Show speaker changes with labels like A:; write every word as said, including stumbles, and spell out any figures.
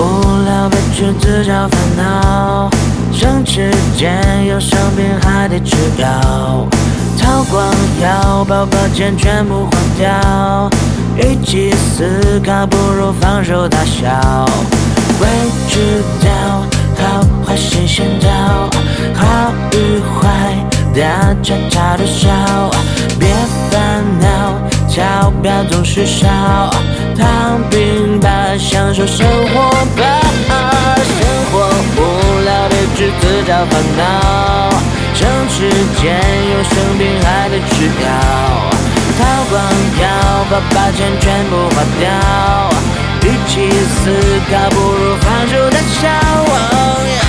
A: 无聊别去自找烦恼，省吃俭用生病还得吃药，韬光养饱把钱全部花掉，与其思考不如放手大笑，会知道好坏谁先到，好与坏大家差多少，别烦恼，钞票总是少，躺平吧，享受生活吧，生活无聊别去自找烦恼，省吃俭用生病还得吃药，韬光养饱把钱全部花掉，与其思考不如放手大笑。